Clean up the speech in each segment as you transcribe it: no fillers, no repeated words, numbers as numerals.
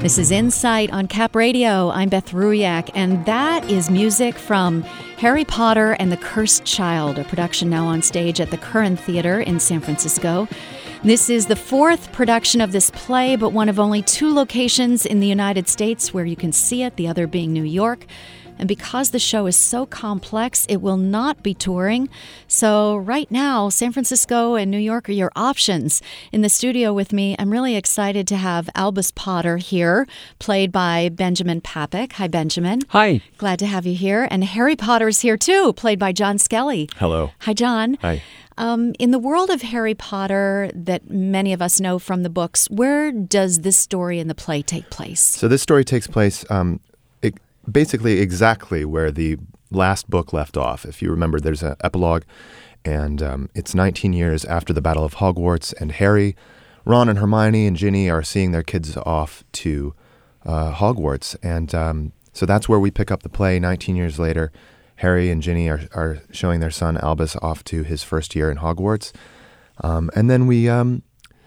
This is Insight on Cap Radio. I'm Beth Ruyak, and that is music from Harry Potter and the Cursed Child, a production now on stage at the Curran Theater in San Francisco. This is the fourth production of this play, but one of only two locations in the United States where you can see it, the other being New York. And because the show is so complex, it will not be touring. So right now, San Francisco and New York are your options. In the studio with me, I'm really excited to have Albus Potter here, played by Benjamin Papek. Hi, Benjamin. Hi. Glad to have you here. And Harry Potter's here, too, played by John Skelly. Hello. Hi, John. Hi. In the world of Harry Potter that many of us know from the books, where does this story in the play take place? So this story takes place basically exactly where the last book left off. If you remember, there's an epilogue, and it's 19 years after the Battle of Hogwarts, and Harry, Ron, and Hermione, and Ginny are seeing their kids off to Hogwarts. And so that's where we pick up the play 19 years later. Harry and Ginny are showing their son Albus off to his first year in Hogwarts. And then we, then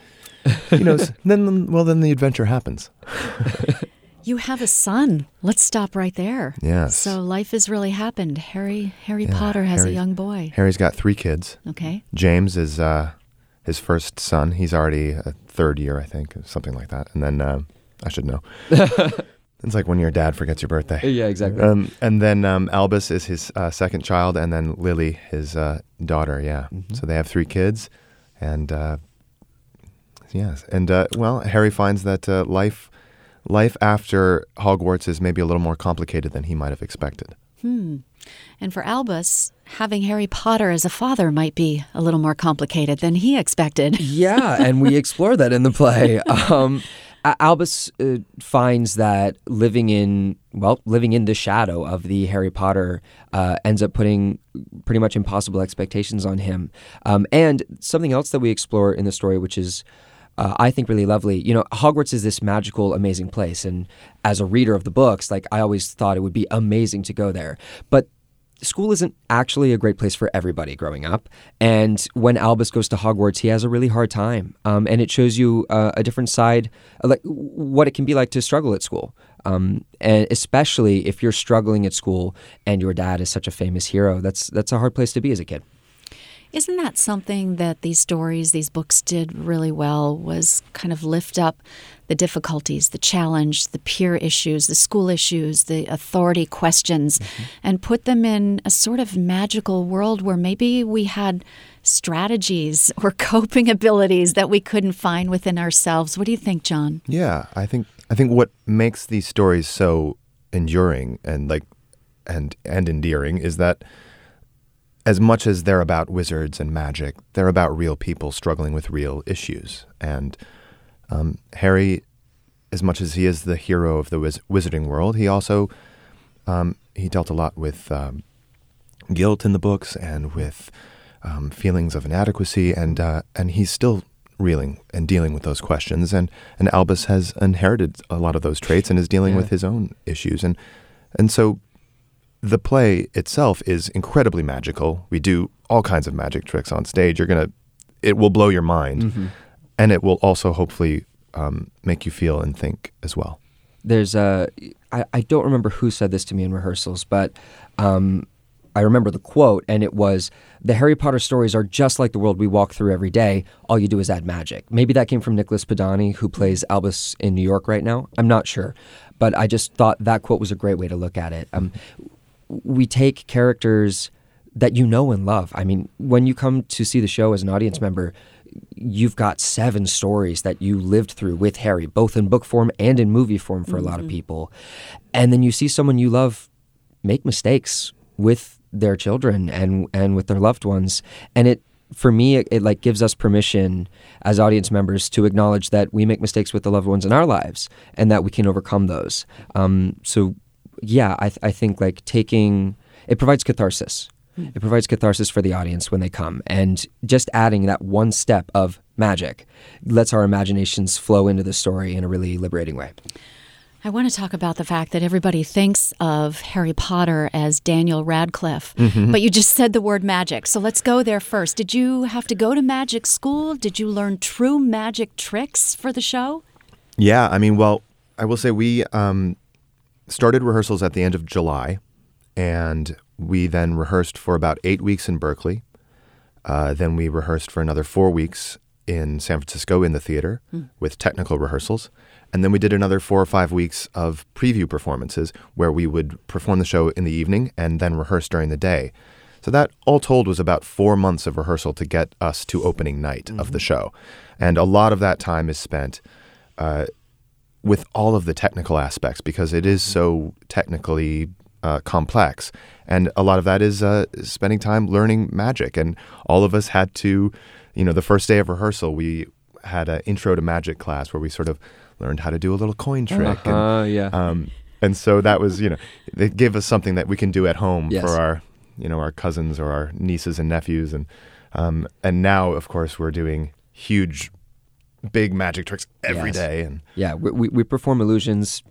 the adventure happens. You have a son. Let's stop right there. Yes. So life has really happened. Harry Potter has a young boy. Harry's got 3 kids. Okay. James is his first son. He's already a third year, I think, something like that. And then I should know. It's like when your dad forgets your birthday. Yeah, exactly. And then Albus is his second child, and then Lily, his daughter. Yeah. Mm-hmm. So they have 3 kids, and yes, and Harry finds that life after Hogwarts is maybe a little more complicated than he might have expected. And for Albus, having Harry Potter as a father might be a little more complicated than he expected. Yeah, and we explore that in the play. Albus finds that living in the shadow of the Harry Potter ends up putting pretty much impossible expectations on him. And something else that we explore in the story, which is I think really lovely. You know, Hogwarts is this magical, amazing place. And as a reader of the books, I always thought it would be amazing to go there. But school isn't actually a great place for everybody growing up. And when Albus goes to Hogwarts, he has a really hard time. And it shows you a different side, like what it can be like to struggle at school. And especially if you're struggling at school and your dad is such a famous hero, that's a hard place to be as a kid. Isn't that something that these stories, these books did really well, was kind of lift up the difficulties, the challenge, the peer issues, the school issues, the authority questions, and put them in a sort of magical world where maybe we had strategies or coping abilities that we couldn't find within ourselves. What do you think, John? Yeah, I think what makes these stories so enduring and endearing is that as much as they're about wizards and magic, they're about real people struggling with real issues. And Harry, as much as he is the hero of the wizarding world, he also he dealt a lot with guilt in the books and with feelings of inadequacy, and he's still reeling and dealing with those questions. And Albus has inherited a lot of those traits and is dealing with his own issues. And so the play itself is incredibly magical. We do all kinds of magic tricks on stage. It will blow your mind, and it will also hopefully make you feel and think as well. There's I don't remember who said this to me in rehearsals, but I remember the quote, and it was, "The Harry Potter stories are just like the world we walk through every day. All you do is add magic." Maybe that came from Nicholas Padani, who plays Albus in New York right now. I'm not sure, but I just thought that quote was a great way to look at it. We take characters that you know and love. I mean, when you come to see the show as an audience member, you've got 7 stories that you lived through with Harry, both in book form and in movie form for a lot of people. And then you see someone you love make mistakes with their children and with their loved ones. And it, for me, it gives us permission as audience members to acknowledge that we make mistakes with the loved ones in our lives and that we can overcome those. Yeah, I think it provides catharsis. It provides catharsis for the audience when they come. And just adding that one step of magic lets our imaginations flow into the story in a really liberating way. I want to talk about the fact that everybody thinks of Harry Potter as Daniel Radcliffe, but you just said the word magic. So let's go there first. Did you have to go to magic school? Did you learn true magic tricks for the show? Yeah, I mean, well, I will say we started rehearsals at the end of July, and we then rehearsed for about 8 weeks in Berkeley. Then we rehearsed for another 4 weeks in San Francisco in the theater with technical rehearsals. And then we did another 4 or 5 weeks of preview performances where we would perform the show in the evening and then rehearse during the day. So that all told was about 4 months of rehearsal to get us to opening night of the show. And a lot of that time is spent with all of the technical aspects because it is so technically complex. And a lot of that is spending time learning magic. And all of us had to, the first day of rehearsal, we had an intro to magic class where we sort of learned how to do a little coin trick. And so that was, they gave us something that we can do at home for our cousins or our nieces and nephews. And now, of course, we're doing huge, big magic tricks every day. And we perform illusions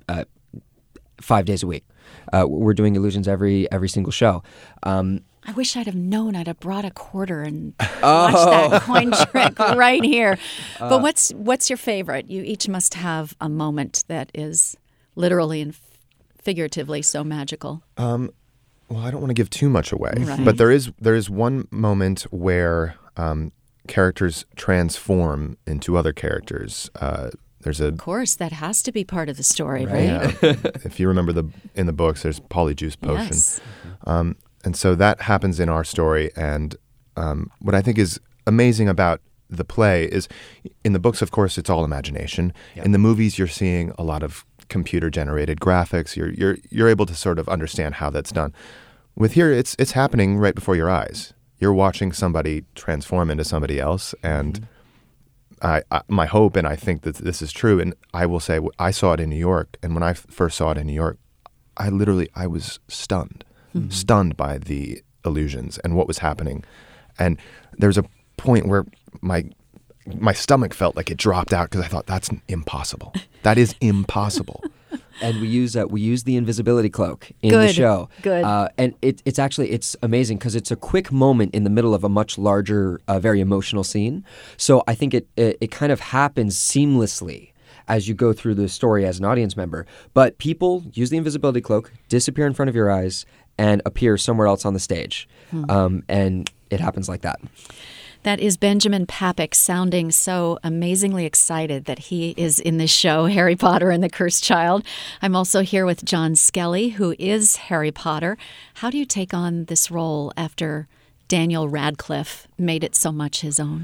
5 days a week. We're doing illusions every single show. I wish I'd have known. I'd have brought a quarter and watched that coin trick right here. But what's your favorite? You each must have a moment that is literally and figuratively so magical. Well, I don't want to give too much away, right. But there is one moment where characters transform into other characters. Of course, that has to be part of the story, right? Yeah. If you remember in the books, there's Polyjuice Potion. Yes. And so that happens in our story. And what I think is amazing about the play is in the books, of course, it's all imagination. Yep. In the movies, you're seeing a lot of computer-generated graphics. You're able to sort of understand how that's done. With here, it's happening right before your eyes. You're watching somebody transform into somebody else. And my hope, and I think that this is true, and I will say I saw it in New York. And when I first saw it in New York, I was stunned. Stunned by the illusions and what was happening. And there's a point where my stomach felt like it dropped out because I thought, that's impossible. That is impossible. And we use the invisibility cloak in the show. Good. And it's amazing because it's a quick moment in the middle of a much larger, very emotional scene. So I think it kind of happens seamlessly as you go through the story as an audience member. But people use the invisibility cloak, disappear in front of your eyes, and appear somewhere else on the stage. And it happens like that. That is Benjamin Papik sounding so amazingly excited that he is in this show, Harry Potter and the Cursed Child. I'm also here with John Skelly, who is Harry Potter. How do you take on this role after Daniel Radcliffe made it so much his own?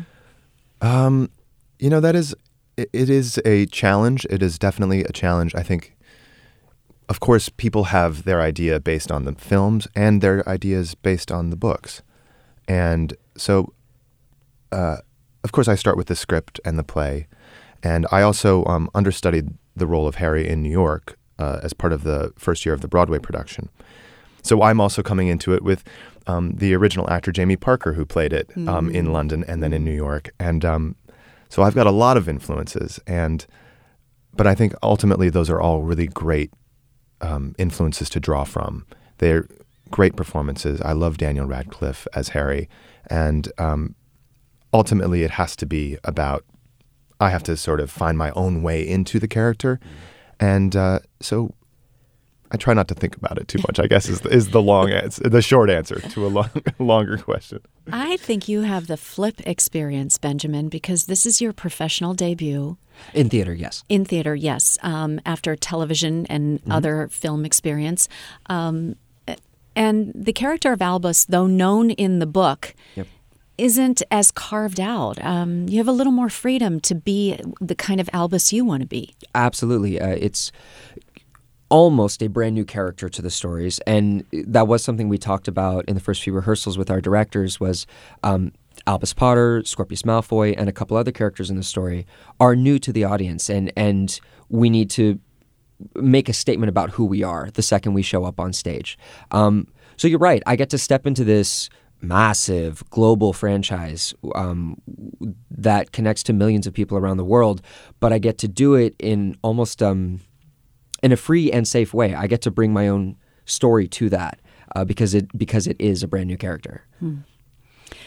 It is a challenge. It is definitely a challenge. I think, of course, people have their idea based on the films and their ideas based on the books. And so, of course, I start with the script and the play. And I also understudied the role of Harry in New York as part of the first year of the Broadway production. So I'm also coming into it with the original actor Jamie Parker, who played it in London and then in New York. And so I've got a lot of influences. But I think ultimately those are all really great influences to draw from. They're great performances. I love Daniel Radcliffe as Harry. And ultimately it has to be about, I have to sort of find my own way into the character. And so I try not to think about it too much, I guess, is the long answer, the short answer to a longer question. I think you have the flip experience, Benjamin, because this is your professional debut. In theater, yes. In theater, yes. After television and other film experience. And the character of Albus, though known in the book, isn't as carved out. You have a little more freedom to be the kind of Albus you want to be. Absolutely. It's almost a brand new character to the stories. And that was something we talked about in the first few rehearsals with our directors was Albus Potter, Scorpius Malfoy, and a couple other characters in the story are new to the audience. And we need to make a statement about who we are the second we show up on stage. So you're right. I get to step into this massive global franchise that connects to millions of people around the world, but I get to do it in almost in a free and safe way. I get to bring my own story to that because it is a brand new character.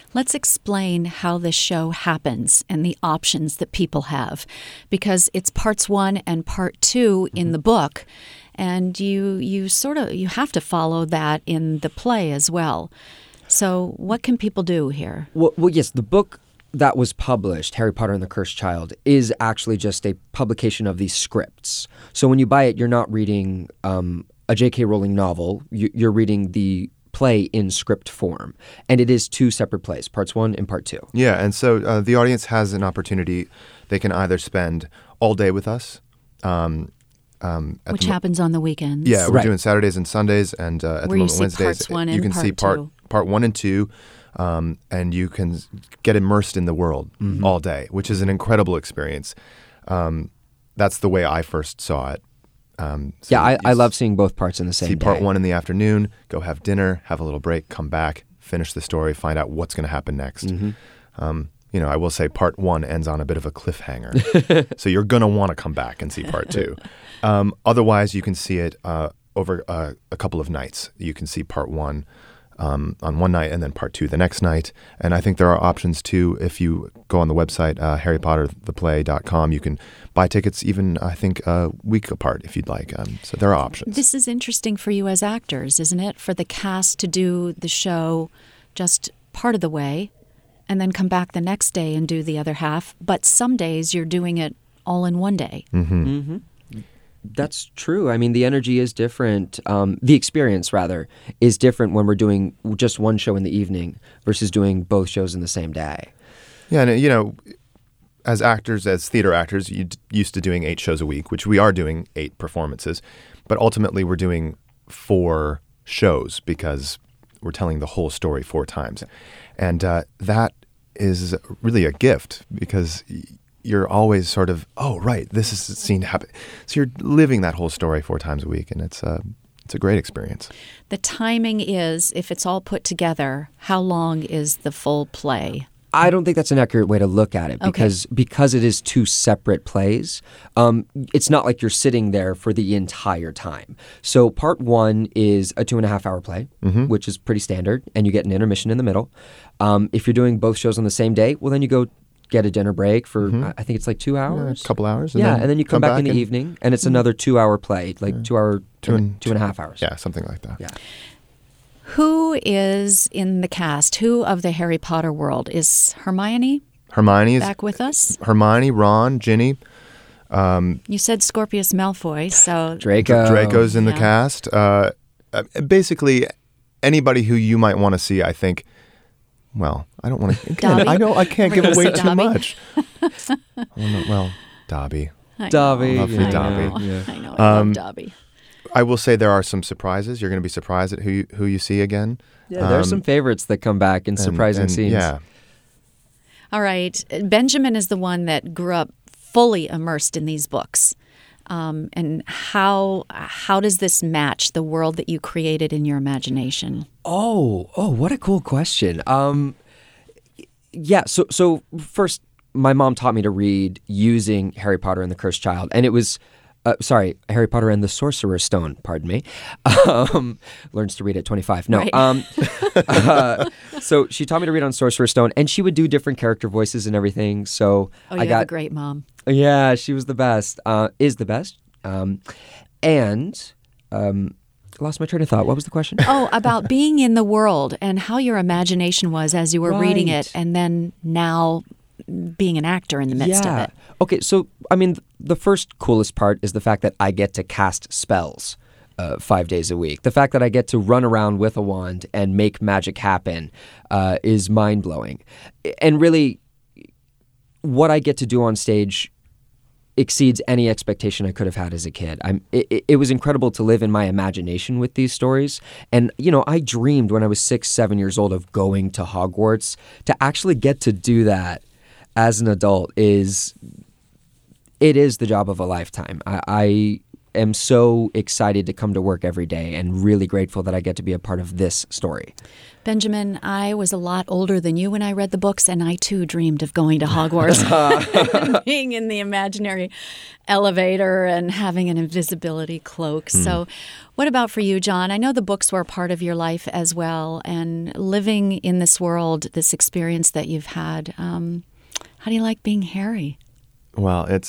let's explain how this show happens and the options that people have, because it's parts 1 and part 2 in the book, and you have to follow that in the play as well. So what can people do here? Well, yes, the book that was published, Harry Potter and the Cursed Child, is actually just a publication of these scripts. So when you buy it, you're not reading a J.K. Rowling novel. You're reading the play in script form. And it is 2 separate plays, parts 1 and part 2. Yeah, and so the audience has an opportunity. They can either spend all day with us. Which happens on the weekends. Yeah, we're doing Saturdays and Sundays, and at the moment Wednesdays. Parts 1 you can see part 1 and 2. And you can get immersed in the world all day, which is an incredible experience. That's the way I first saw it. I love seeing both parts in the same day. See part 1 in the afternoon, go have dinner, have a little break, come back, finish the story, find out what's going to happen next. I will say part 1 ends on a bit of a cliffhanger. So you're going to want to come back and see part 2. Otherwise, you can see it over a couple of nights. You can see part 1 on one night and then part 2 the next night. And I think there are options too. If you go on the website, harrypottertheplay.com, you can buy tickets even, I think, a week apart if you'd like. So there are options. This is interesting for you as actors, isn't it? For the cast to do the show just part of the way and then come back the next day and do the other half. But some days you're doing it all in one day. That's true. I mean, the energy is different. The experience, rather, is different when we're doing just one show in the evening versus doing both shows in the same day. Yeah, and as actors, as theater actors, you're used to doing 8 shows a week, which we are doing 8 performances. But ultimately, we're doing 4 shows because we're telling the whole story 4 times. And that is really a gift because you're always sort of, oh, right, this is a scene happening. So you're living that whole story 4 times a week, and it's a great experience. The timing is, if it's all put together, how long is the full play? I don't think that's an accurate way to look at it because it is 2 separate plays. It's not like you're sitting there for the entire time. So part 1 is a 2.5-hour play, which is pretty standard, and you get an intermission in the middle. If you're doing both shows on the same day, well, then you go get a dinner break for, I think it's like 2 hours. Yeah, a couple hours. And then you come back in the evening, and it's another 2-hour play, like 2.5 hours. Yeah, something like that. Yeah. Who is in the cast? Who of the Harry Potter world? Is Hermione back with us? Hermione, Ron, Ginny. You said Scorpius Malfoy, so Draco's in the cast. Basically, anybody who you might want to see, I think. Well, I don't want to. I know I can't give away too much. Dobby. Dobby. Lovely Dobby. I know. I love Dobby. I will say there are some surprises. You're going to be surprised at who you see again. Yeah, there are some favorites that come back in surprising scenes. Yeah. All right. Benjamin is the one that grew up fully immersed in these books. And how does this match the world that you created in your imagination? Oh, what a cool question. So first, my mom taught me to read using Harry Potter and the Cursed Child, and it was Harry Potter and the Sorcerer's Stone, pardon me. Learns to read at 25. No. Right. So she taught me to read on Sorcerer's Stone, and she would do different character voices and everything. So you have a great mom. Yeah, she was the best. Is the best. Lost my train of thought. What was the question? About being in the world and how your imagination was as you were reading it, and then now being an actor in the midst of it. Okay, so, I mean, the first coolest part is the fact that I get to cast spells 5 days a week. The fact that I get to run around with a wand and make magic happen is mind-blowing. And really, what I get to do on stage exceeds any expectation I could have had as a kid. It was incredible to live in my imagination with these stories. And, I dreamed when I was 6, 7 years old of going to Hogwarts. To actually get to do that as an adult is the job of a lifetime. I am so excited to come to work every day and really grateful that I get to be a part of this story. Benjamin, I was a lot older than you when I read the books, and I too dreamed of going to Hogwarts and being in the imaginary elevator and having an invisibility cloak. So what about for you, John? I know the books were a part of your life as well, and living in this world, this experience that you've had. How do you like being Harry? Well, it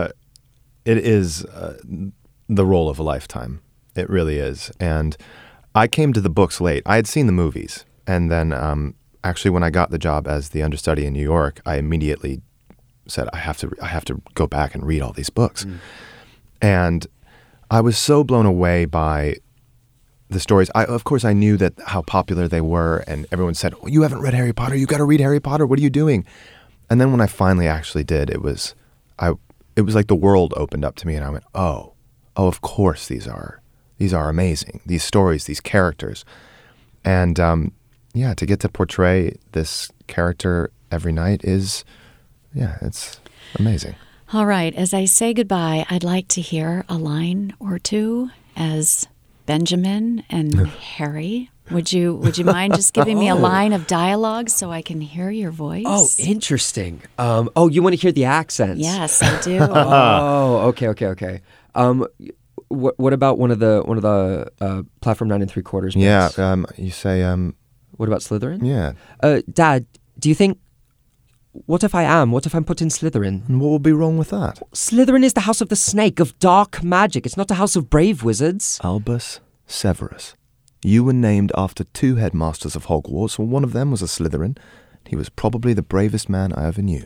is the role of a lifetime. It really is. And I came to the books late. I had seen the movies. And then actually when I got the job as the understudy in New York, I immediately said, I have to go back and read all these books. And I was so blown away by the stories. Of course, I knew that how popular they were, and everyone said, "Oh, you haven't read Harry Potter. You got to read Harry Potter. What are you doing?" And then when I finally actually did, it was like the world opened up to me, and I went, "Oh, of course these are amazing. These stories, these characters." And to get to portray this character every night it's amazing. All right. As I say goodbye, I'd like to hear a line or two as Benjamin and Harry. Would you mind just giving me a line of dialogue so I can hear your voice? Oh, interesting. You want to hear the accents? Yes, I do. Okay. What about one of the platform 9 3/4 books? Yeah. You say. What about Slytherin? Yeah. Dad, do you think? What if I'm put in Slytherin? And what would be wrong with that? Slytherin is the house of the snake, of dark magic. It's not a house of brave wizards. Albus Severus. You were named after 2 headmasters of Hogwarts, and one of them was a Slytherin. He was probably the bravest man I ever knew.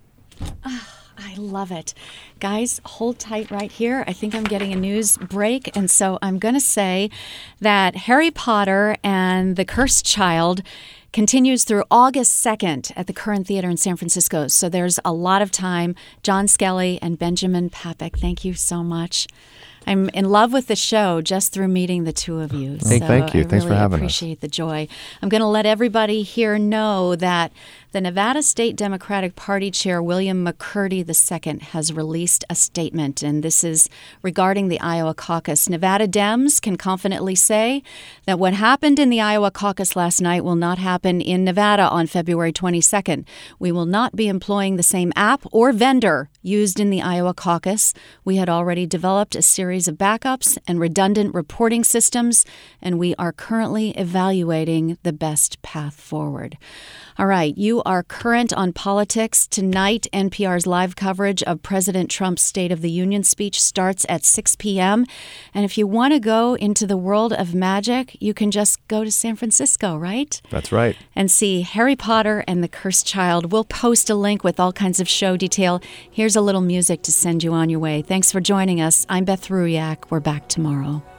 I love it. Guys, hold tight right here. I think I'm getting a news break, and so I'm going to say that Harry Potter and the Cursed Child continues through August 2nd at the Current Theater in San Francisco. So there's a lot of time. John Skelly and Benjamin Papek, thank you so much. I'm in love with the show just through meeting the two of you. Thank you. Thanks for having us. I appreciate the joy. I'm going to let everybody here know that the Nevada State Democratic Party Chair, William McCurdy II, has released a statement, and this is regarding the Iowa caucus. Nevada Dems can confidently say that what happened in the Iowa caucus last night will not happen in Nevada on February 22nd. We will not be employing the same app or vendor used in the Iowa caucus. We had already developed a series of backups and redundant reporting systems, and we are currently evaluating the best path forward. All right, you are current on politics. Tonight, NPR's live coverage of President Trump's State of the Union speech starts at 6 p.m. And if you want to go into the world of magic, you can just go to San Francisco, right? That's right. And see Harry Potter and the Cursed Child. We'll post a link with all kinds of show detail. Here's a little music to send you on your way. Thanks for joining us. I'm Beth Ruyak. We're back tomorrow.